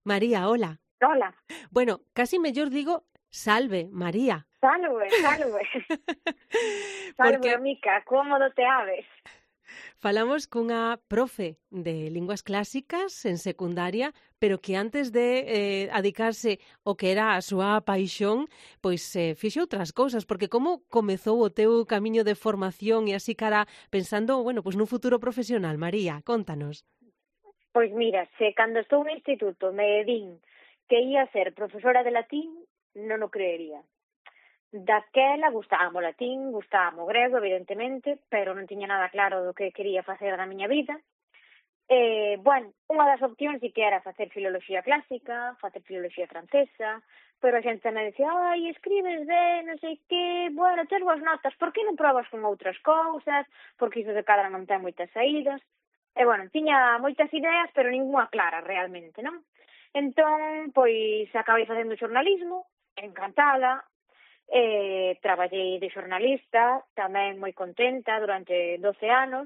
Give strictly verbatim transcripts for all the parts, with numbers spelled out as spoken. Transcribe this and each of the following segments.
María, hola. Hola. Bueno, casi mellor digo salve, María. Salve, salve. Salve, Porque amica, cómodo te aves. falamos cunha profe de linguas clásicas en secundaria, pero que antes de eh, adicarse o que era a súa paixón, pois eh, fixe outras cousas, porque como comezou o teu camiño de formación e así cara pensando, bueno, pois nun futuro profesional, María, contanos. Pois mira, se cando estou no instituto me din que ia ser profesora de latín, non o creería. Daquela gustábame o latín, gustábame o grego, evidentemente, pero non tiña nada claro do que quería facer na miña vida. Eh, bueno, unha das opcións sí que era facer filoloxía clásica, facer filoloxía francesa, pero a xente me decía, ai, escribes ben, non sei que, bueno, tes boas notas, por que non probas con outras cousas, porque iso de cadra non ten moitas saídas. E, bueno, tiña moitas ideas, pero ninguna clara, realmente, non? Entón, pois, acabei facendo xornalismo, encantada, eh, traballei de xornalista, tamén moi contenta, durante doce anos.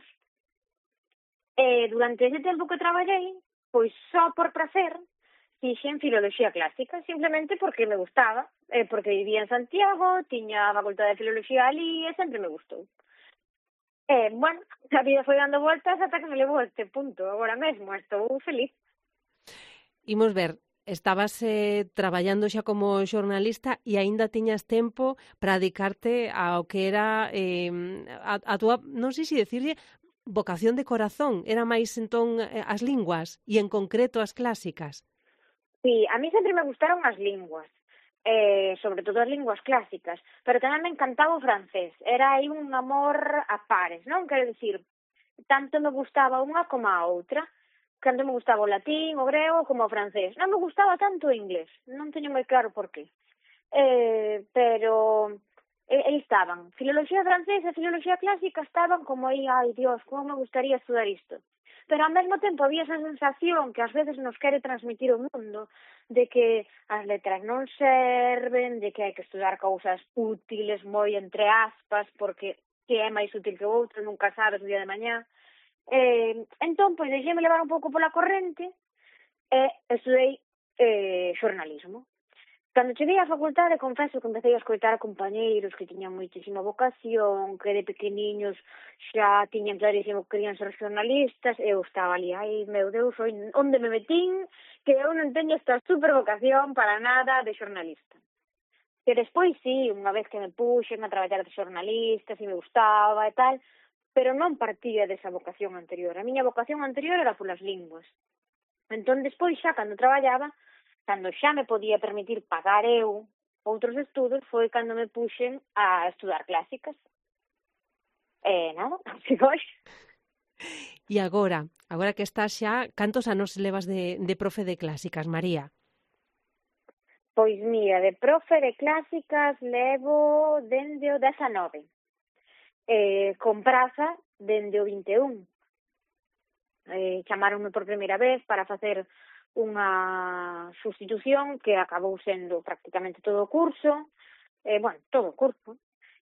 E durante ese tempo que traballei, pois só por prazer, fixen filoloxía clásica, simplemente porque me gustaba, eh, porque vivía en Santiago, tiña a facultade de filoloxía ali e sempre me gustou. E, bueno, a vida foi dando voltas ata que me levou a este punto. Agora mesmo estou feliz. Imos ver, estabas eh, traballando xa como xornalista e aínda tiñas tempo para dedicarte ao que era eh, a, a túa, non sei se decirlle, vocación de corazón. Era máis entón eh, as linguas e en concreto as clásicas. Sí, a mí sempre me gustaron as linguas, eh, sobre todo as linguas clásicas, pero tamén me encantaba o francés. Era aí un amor a pares, non? Quero dicir, tanto me gustaba unha como a outra, tanto me gustaba o latín, o grego, como o francés. Non me gustaba tanto o inglés, non teño moi claro por qué. Eh, pero eh, aí estaban. Filoloxía francesa e filoloxía clásica estaban como aí, ai Dios, como me gustaría estudar isto. Pero ao mesmo tempo había esa sensación que ás veces nos quere transmitir o mundo de que as letras non serven, de que hai que estudar cousas útiles, moi entre aspas, porque que é máis útil que o outro, nunca sabes o día de mañá. Eh, entón, pois, deixéme levar un pouco pola corrente e estudei eh, xornalismo. Cando cheguei á facultade, confeso que empecé a escoitar a compañeiros que tiñan moitísima vocación, que de pequeniños xa tiñan clarísimo que querían ser xornalistas, e eu estaba ali, ai, meu Deus, onde me metín, que eu non teño esta super vocación para nada de xornalista. Que despois, sí, unha vez que me puxen a traballar de xornalista, si me gustaba e tal, pero non partía desa vocación anterior. A miña vocación anterior era polas linguas. Entón, despois, xa, cando traballaba, cando xa me podía permitir pagar eu outros estudos, foi cando me puxen a estudar clásicas. E nada, así foi. E agora, agora que estás xa, cantos anos levas de, de profe de clásicas, María? Pois mira, de profe de clásicas levo dende o dezanove. Eh, con praza dende o vinte e un. Eh, chamaronme por primeira vez para facer unha sustitución que acabou sendo prácticamente todo o curso, eh, bueno, todo o curso,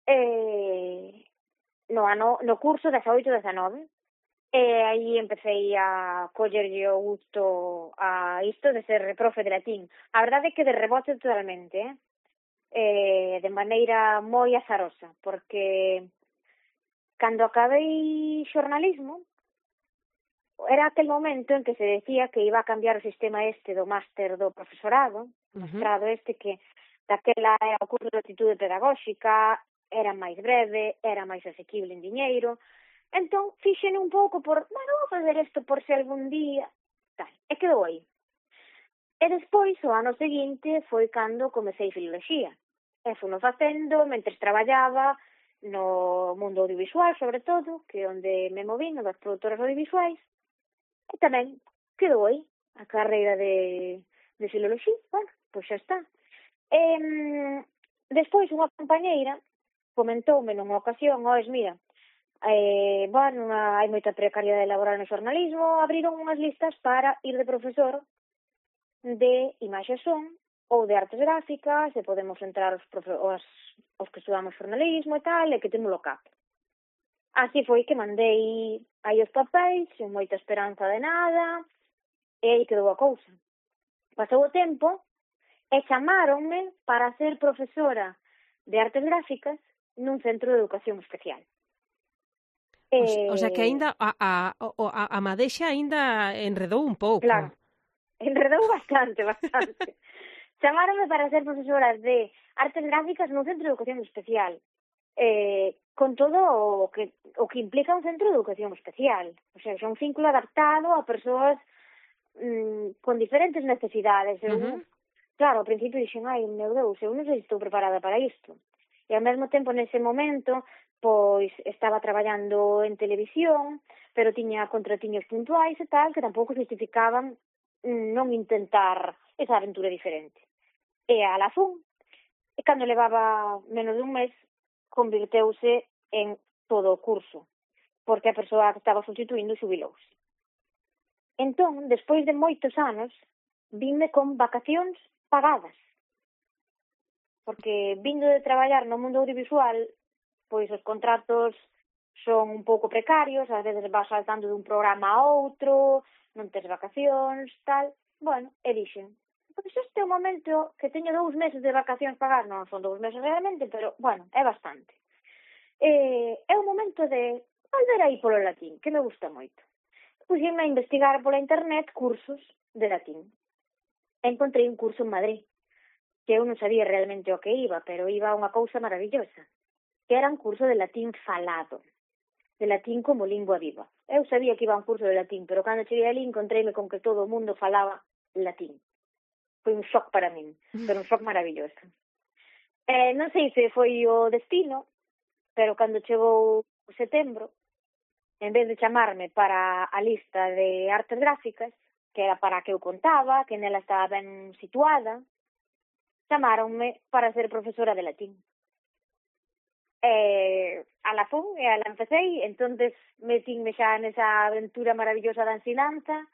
eh, no, ano, no curso dezaoito dezanove, e aí empecé a collerlle o gusto a isto de ser profe de latín. A verdade é que de rebote totalmente, eh? Eh, de maneira moi azarosa, porque cando acabei xornalismo, era aquel momento en que se decía que iba a cambiar o sistema este do máster do profesorado, o mestrado este que daquela era o curso de actitude pedagóxica, era máis breve, era máis asequible en diñeiro. Entón, fixen un pouco por, bueno, vou fazer isto por se algún día, tal, e quedou aí. E despois, o ano seguinte, foi cando comecei filoloxía. E funo facendo, mentres traballaba no mundo audiovisual, sobre todo, que é onde me movín, das produtoras audiovisuais. E tamén quedou aí a carreira de, de filoloxía. Bueno, pois xa está. E, despois, unha compañeira comentoume nunha ocasión, oes, mira, eh, bueno, hai moita precariedade laboral no xornalismo, abriron unhas listas para ir de profesor de imaxe son ou de artes gráficas, e podemos entrar os, profe, os, os que estudamos xornalismo e tal, e que temos local. Así foi que mandei aí os papéis, sen moita esperanza de nada, e aí quedou a cousa. Pasou o tempo e chamáronme para ser profesora de artes gráficas nun centro de educación especial. O, o sea que Eh, aínda a, a, a, a Madexa aínda enredou un pouco. Claro, enredou bastante, bastante. Chamáronme para ser profesora de artes gráficas nun centro de educación especial. Eh, con todo o que o que implica un centro de educación especial. O sea, é un ciclo adaptado a persoas mm, con diferentes necesidades. Eu, Uh-huh. claro, ao principio dixen, ai, meu Deus, eu non sei se estou preparada para isto. E ao mesmo tempo, nese momento, pois estaba traballando en televisión, pero tiña contratiños puntuais e tal, que tampouco justificaban non intentar esa aventura diferente. E a la fun, e cando levaba menos de un mes, convirteuse en todo o curso, porque a persoa que estaba sustituindo xubilouse. Entón, despois de moitos anos, vime con vacacións pagadas. Porque vindo de traballar no mundo audiovisual, pois os contratos son un pouco precarios, ás veces vas saltando dun programa a outro, non tes vacacións, tal. Bueno, e dixen, pois este é o momento que teño dous meses de vacacións pagadas, non son dous meses realmente, pero, bueno, é bastante. Eh, é o momento de volver aí polo latín, que me gusta moito. Puxeme a investigar pola internet cursos de latín. Encontrei un curso en Madrid, que eu non sabía realmente o que iba, pero iba a unha cousa maravillosa, que era un curso de latín falado, de latín como lingua viva. Eu sabía que iba a un curso de latín, pero cando cheguei ali encontreime con que todo o mundo falaba latín. Foi un shock para min, pero un shock maravilloso. Eh, non sei se foi o destino, pero cando chegou o setembro, en vez de chamarme para a lista de artes gráficas, que era para a que eu contaba, que nela estaba ben situada, chamáronme para ser profesora de latín. E a la fun, e a la empecéi, entonces metinme xa nesa aventura maravillosa da ensinanza,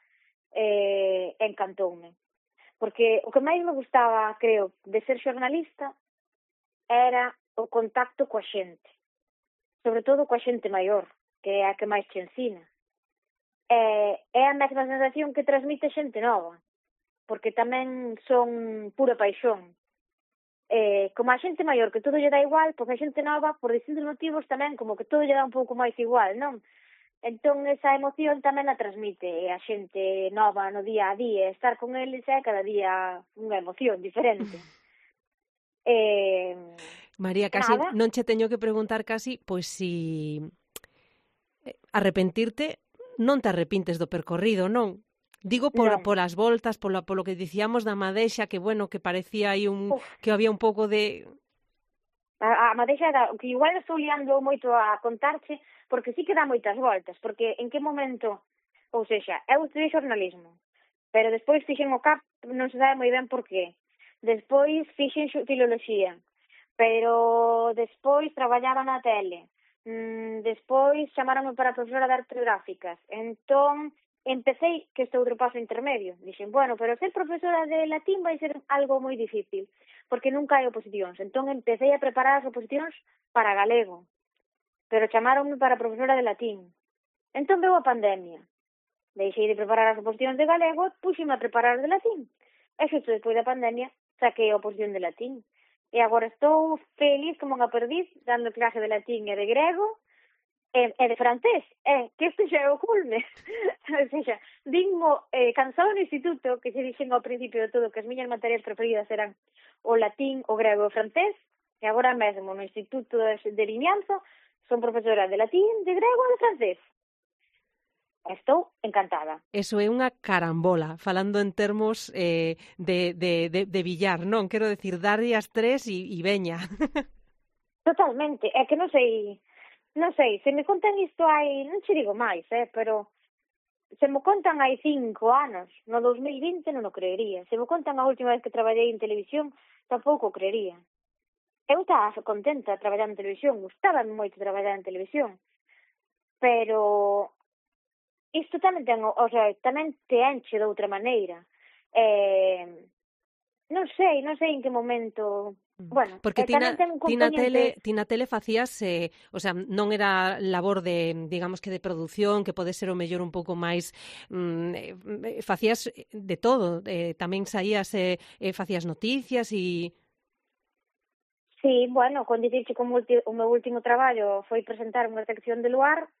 e encantoume. Porque o que máis me gustaba, creo, de ser xornalista era o contacto coa xente. Sobre todo coa xente maior, que é a que máis te ensina. E é a mesma sensación que transmite xente nova, porque tamén son pura paixón. Eh, como a xente maior que todo lle dá igual, pois a xente nova, por distintos motivos, tamén como que todo lle dá un pouco máis igual, non? Entón, esa emoción tamén a transmite a xente nova no día a día. Estar con eles é cada día unha emoción diferente. Eh, María, casi nada. non che teño que preguntar casi, pois si arrepentirte, non te arrepintes do percorrido, non? Digo por, non. por as voltas, polo, polo que dicíamos da Madexa, que bueno, que parecía aí un, Uf. que había un pouco de... A, a Madexa, que igual estou liando moito a contarche, porque sí que dá moitas voltas, porque en que momento, ou seja, eu estudei xornalismo, pero despois fixen o C A P, non se sabe moi ben por qué. Despois fixen filoloxía, pero despois traballaba na tele. Mm, despois chamaronme para profesora de artes gráficas. Entón, empecé que este outro paso intermedio. Dixen, bueno, pero ser profesora de latín vai ser algo moi difícil, porque nunca hai oposicións. Entón, empecé a preparar as oposicións para galego, pero chamaronme para profesora de latín. Entón, veu a pandemia. Deixei de preparar as oposicións de galego e puxime a preparar de latín. E xusto despois da pandemia, saquei a oposición de latín. E agora estou feliz como unha perdiz dando clase de latín e de grego e, e de francés. É, que este xa é o culme. O sea, digmo, eh, cansado no instituto, que se dixen ao principio de todo que as miñas materias preferidas eran o latín, o grego e o francés, e agora mesmo no instituto de, de Limianzo son profesora de latín, de grego e de francés. Estou encantada. Eso é unha carambola, falando en termos eh, de, de, de, de billar, non? Quero decir, darlle as tres e, e veña. Totalmente. É que non sei, non sei, se me contan isto hai, non che digo máis, eh, pero se me contan hai cinco anos, no dos mil vinte non o creería. Se me contan a última vez que traballei en televisión, tampouco o creería. Eu estaba contenta traballando en televisión, gustaba moito traballar en televisión, pero isto tamén ten, o sea, tamén te enche de outra maneira. Eh, non sei, non sei en que momento... Bueno, porque eh, tamén ten un ti na tele, componente... ti na tele facías, eh, o sea, non era labor de, digamos que de produción, que pode ser o mellor un pouco máis, mm, eh, facías de todo, eh, tamén saías, eh, eh, facías noticias e... Sí, bueno, con dicirche que o, multi, o meu último traballo foi presentar unha sección de Luar.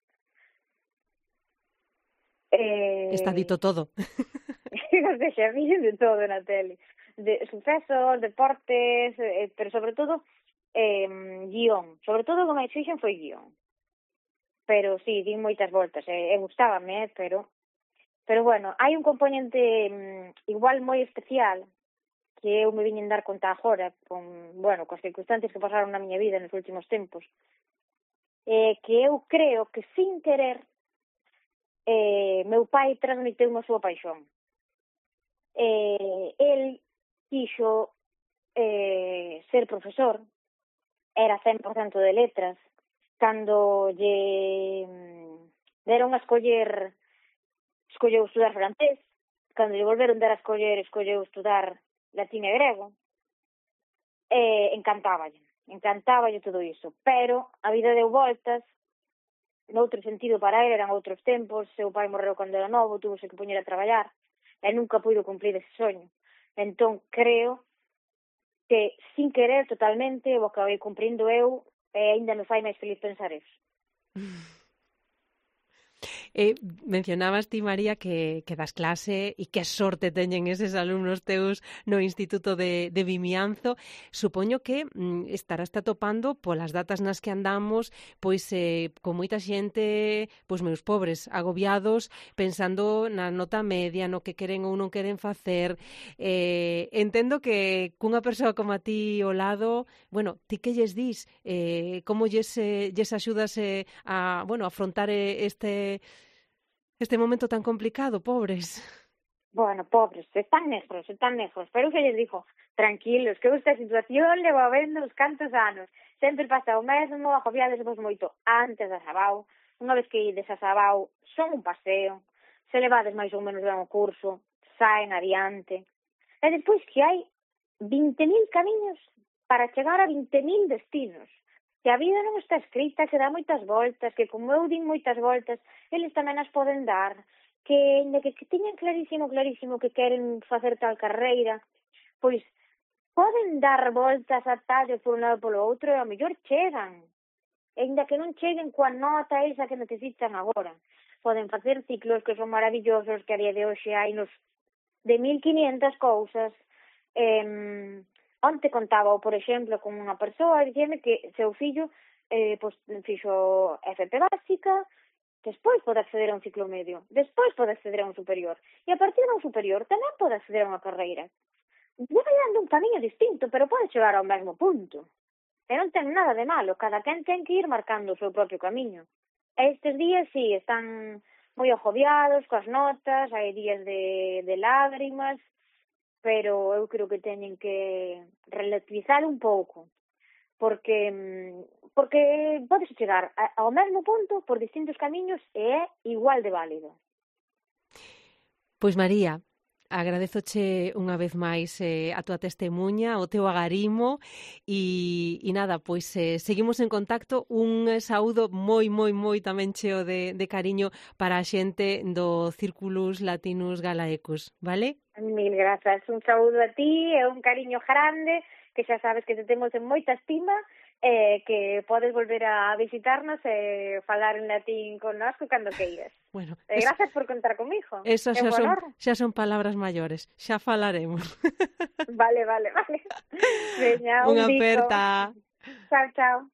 Eh... Está dito todo. O sea, fixen de todo na tele. De sucesos, deportes, eh, pero sobre todo eh, guión. Sobre todo o que máis fixen foi guión. Pero sí, di moitas voltas, e eh, gustábame, eh, pero pero bueno, hai un componente mm, igual moi especial que eu me viñen dar conta agora con, bueno, con as circunstancias que pasaron na miña vida nos últimos tempos. Eh, que eu creo que sin querer eh, meu pai transmiteu a súa paixón. Eh, el quixo eh, ser profesor, era cen por cento de letras, cando lle deron a escoller, escolleu estudar francés, cando lle volveron dar a escoller, escolleu estudar latín e grego, eh, encantáballe, encantáballe todo iso, pero a vida deu voltas, noutro sentido para ele, eran outros tempos, seu pai morreu cando era novo, tuvo que poñer a traballar, e nunca puido cumplir ese soño. Entón, creo que, sin querer totalmente, o acabei cumprindo eu, e ainda me fai máis feliz pensar eso. Eh, mencionabas ti, María, que, que das clase e que sorte teñen eses alumnos teus no Instituto de, de Vimianzo. Supoño que mm, estarás te atopando polas datas nas que andamos, pois eh, con moita xente, pois meus pobres, agobiados, pensando na nota media, no que queren ou non queren facer. Eh, entendo que cunha persoa como a ti ao lado, bueno, ti que lles dis? Eh, como lles, eh, lles axudas eh, a, bueno, a afrontar este... este momento tan complicado, pobres? Bueno, pobres, están negros, están negros, pero que lles digo, tranquilos, que esta situación levo vendo uns cantos anos, sempre pasa o mesmo, agobiades vos moito antes da Sabao, unha vez que ides a Sabao, son un paseo, se levades máis ou menos ben o curso, saen adiante, e despois que hai vinte mil camiños para chegar a vinte mil destinos, que a vida non está escrita, que dá moitas voltas, que como eu din moitas voltas, eles tamén as poden dar, que, que, que teñen clarísimo, clarísimo que queren facer tal carreira, pois poden dar voltas a tallos por un lado polo outro e ao mellor chegan, e ainda que non cheguen coa nota esa que necesitan agora. Poden facer ciclos que son maravillosos, que a día de hoxe hai nos de mil quinientas cousas. Eh, onte contaba, por exemplo, con unha persoa dicime que seu fillo eh, pues, fixo F P básica, despois pode acceder a un ciclo medio, despois pode acceder a un superior, e a partir de un superior tamén pode acceder a unha carreira. Vai dando un camiño distinto, pero pode chegar ao mesmo punto. E non ten nada de malo, cada quen ten que ir marcando o seu propio camiño. E estes días, sí, están moi agobiados coas notas, hai días de, de lágrimas, pero eu creo que teñen que relativizar un pouco, porque porque podes chegar ao mesmo punto por distintos camiños e é igual de válido. Pois María, agradezoche unha vez máis eh, a túa testemuña, o teu agarimo e, e nada, pois eh, seguimos en contacto. Un saúdo moi, moi, moi tamén cheo de, de cariño para a xente do Círculus Latinus Galaecus, vale? Mil grazas, un saúdo a ti e un cariño grande, que xa sabes que te temos en moita estima, eh, que podes volver a visitarnos e falar en latín connosco cando queiras. Bueno, eh, gracias por contar comigo. Eso xa son, xa son palabras maiores, xa falaremos. Vale, vale, vale. Veña, un Unha bico. aperta. Chao, chao.